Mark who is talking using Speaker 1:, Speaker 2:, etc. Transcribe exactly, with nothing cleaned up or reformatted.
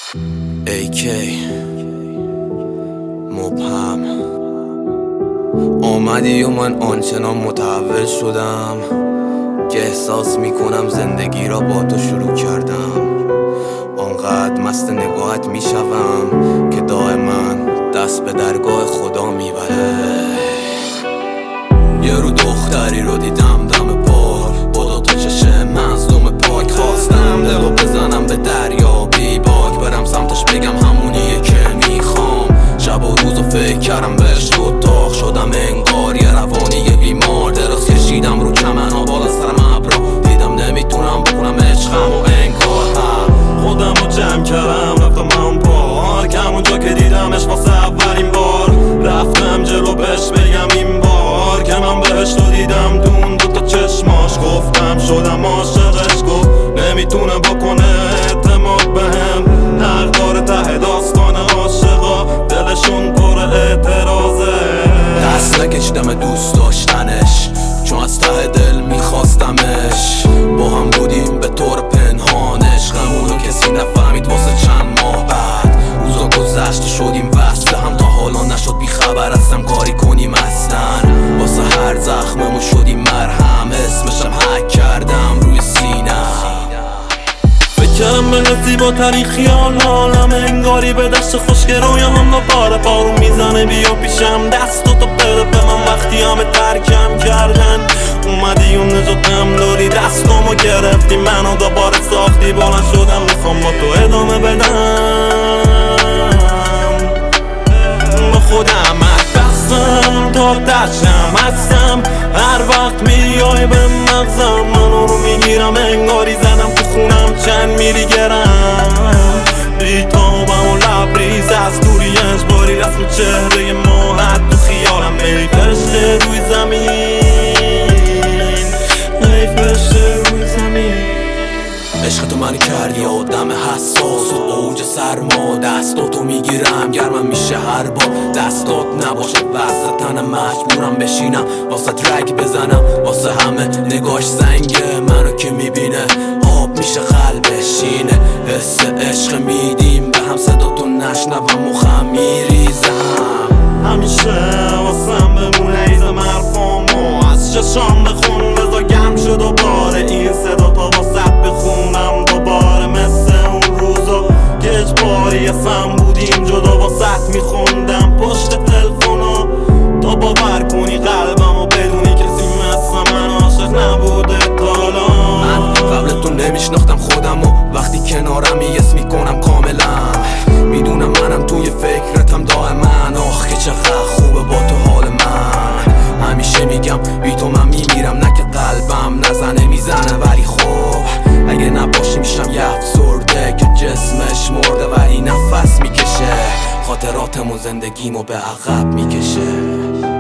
Speaker 1: ای کی مبهم آمدی و من آنچنان متحول شدم که احساس میکنم زندگی را با تو شروع کردم. آنقدر مست نگاهت میشوم که دائما دست به درگاه خدا میبره. یه رو دختری رو دیدم دم پار با دو تا چشم مظلوم پاک، خواستم دلو بزنم به دریا بی باک، برم سمتش بگم همونیه که میخوام. شب و روز و فکر کردم بهش رو داغ شدم انگار یه روانی بیمار. دراز کشیدم رو چمنا بالا سرم ابرا، دیدم نمیتونم بکنم عشقم و انگار
Speaker 2: خودم رو جمع کردم رفتم هم پارک، همونجا که دیدمش واسه اولین بار. رفتم جلو بهش بگم این بار که من بهش رو دیدم دون دو تا چشماش، گفتم شدم عاشقش، گفت نمیتونه بکنه اعتماد بهم. حق داره ته داستان عاشقا دلشون پر اعتراضه.
Speaker 1: دست نکشیدم دوست داشتنش چون از ته دل میخواستمش، با هم بودیم به طور پنهانش، غمونو کسی نفهمید واسه چند ماه بعد. روزا گذشت و شدیم وصل هم، تا حالا نشد بیخبر ازم کاری کنیم اصلا. واسه هر زخممون شدیم مرهم، اسمشم حک کردم روی سینم.
Speaker 2: فکرم به زیباترین خیال حالم، انگاری به دشت خشک رویام دوباره بارون میزنه. بیا پیشم دستو تو بده به من وقتی همه ترکم کردن. اومدی و نجاتم دادی، دستامو گرفتی منو دوباره ساختی. بلند شدم میخوام با تو ادامه بدم، با خودم بستم تا دشم هستم. هر وقت میای به مغزم منو رو میگیرم، انگاری زدم تو خونم چند میلی گرم. بیتابم و لبریز از دوری اجباری، رسم چهره ماهت تو خیالم. ای فرشته روی زمین، ای فرشته روی زمین.
Speaker 1: عشق تو من کردی آدم حساس و اوج سرما، دستاتو میگیرم گرمم میشه هر بار. دستات نباشه وسط تنم مجبورم بشینم واسه رگ بزنم. واسه همه نگاش زنگه منو که میبینه آب میشه قلبش شینه. حس عشق میدیم به هم صداتو نشنوم و خم میریزم.
Speaker 2: همیشه واسم بمون ایزم حرفامو از چشام بخون، بذار گم شد و باره این صدا تا واسط بخونم دوباره. مثل اون روزا که اجباری سم بودیم جدا واسط میخوندم پشت تلفونا، تا باور کنی قلبم و بدونی کسی مثل من عاشق نبوده تا حالا.
Speaker 1: من قبل تو نمیشناختم خودم و وقتی کنارم یس میکنم کاملا. میدونم منم توی فکرتم دائما، آخ که چقدر خوبه با تو حال من. همیشه میگم بی تو من میمیرم، نه که قلبم نزنه میزنه ولی خب اگه نباشی میشم یه افسرده که جسمش مرده ولی نفس میکشه. خاطراتمو زندگیمو به عقب میکشه.